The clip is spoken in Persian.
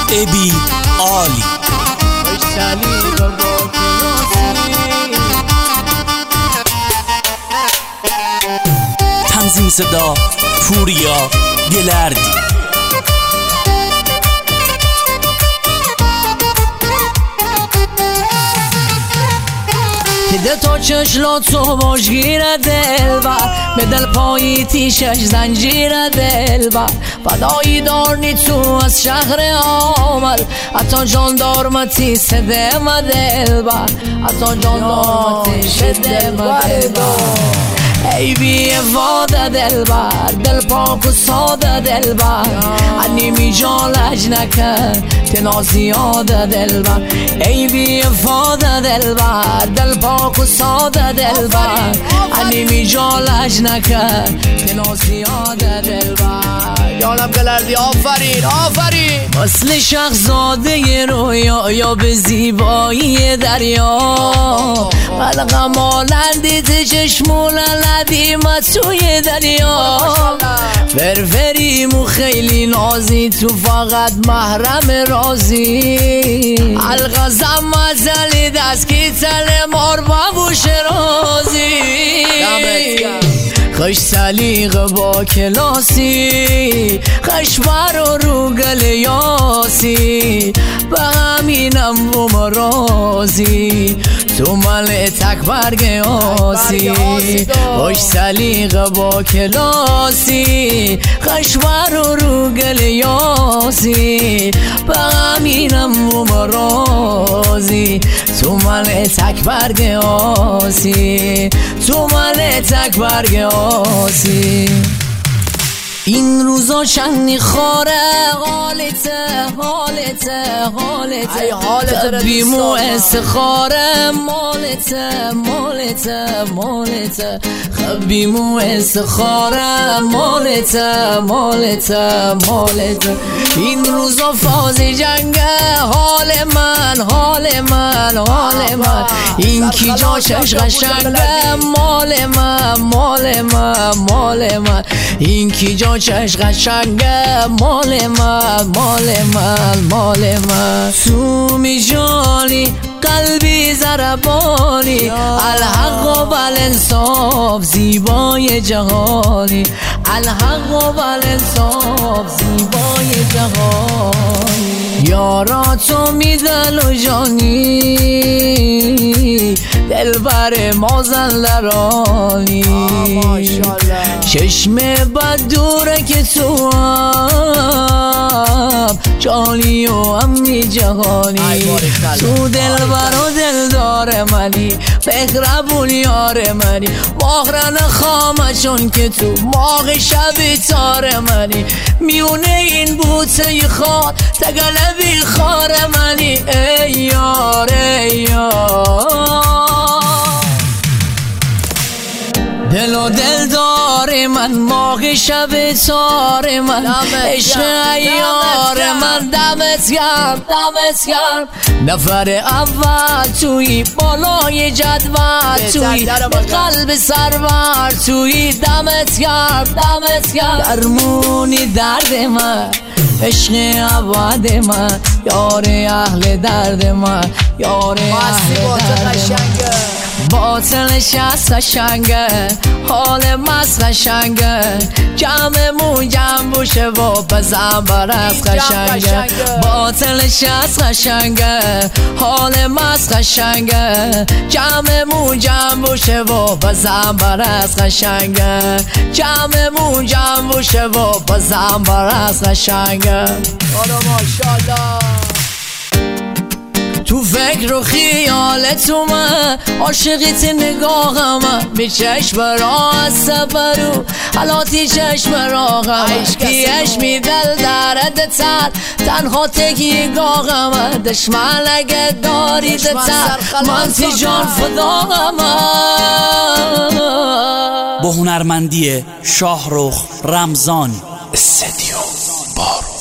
ابی عالی تنظیم صدا پوریا گلردی. ده تا چشلاتو مشگیر دلبر، به دل پایی تیشش زنجیر دلبر. فدایی دارنی تو از شهر عامل، حتی جاندارمتی سده ما دلبر، حتی جاندارمتی سده ما دلبر. ای بی افاده دلبر، دل پاک و ساده دلبر، انیمی جا لج نکن تنا زیاده دلبر. ای بی افاده دلبر، دل پاک و ساده دلبر، انیمی جا لج نکن تنا زیاده دلبر. یانم گلردی آفرین آفرین. مثل شخزاده رویا یا به زیبایی دریا، قلقم آلندی چشمون لدیم توی دریا. فرفریم و خیلی نازی، تو فقط محرم رازی. القزم مزلی دست کی تل مار بابوش رازی. خوش سلیق با کلاسی، خشبر و روگل یاسی، به همینم و مرازی. تو مل تک برگ آسی، خوش سلیق با کلاسی، خشبر و روگل یاسی، به همینم و مرازی. تو مل تک برگ آسی، تو مل تک برگ آسی. این روزا چندی خاره حالته بیمو استخاره مالته خبیمو استخاره مالته. این روزا فازی جنگه حال من این کی جاشش قشنگه مال من این کی جاشش قشنگه مال من. تو میجانی قلبی زربانی، الحق و بالانصاف زیبای جهانی، الحق و بالانصاف زیبای جهانی. یارا تو میدل و جانی، دلبر مازندرانی. چشم بد دوره که تو هم جانی و امنی جهانی. تو دلبر و دلدار منی، فقربون یار منی، ماهرن خامه چون که تو ماغ شب تار منی. میونه این بوته خار تگلبی خار منی. ای یار ای یار، دل و دل دار من، ماغ شب تار من، عشق ایار من. دمت گرم نفر اول توی بالای جدول توی به قلب سرور توی. دمت گرم درمونی درد من، عشق عباد من، یار اهل درد من، یار اهل درد من. باطلش از قشنگه، حال مست قشنگه، جمعمون جمع بوشه و بزن بر از قشنگه. باطلش از قشنگه، حال مست قشنگه، جمعمون جمع بوشه و بزن بر از قشنگه. جمعمون جمع بوشه و بزن بر از قشنگه. ماشاءالله. تو فکر و خیالت من، عاشقیت نگاهم، به چشم را سبرو حالاتی چشم راهم. کیش می دل درد تر، تنها تکی گاهم، دشمن اگه دارید تر، من تی جان فداهم. با هنرمندی شاهرخ رمضان استدیو بارو.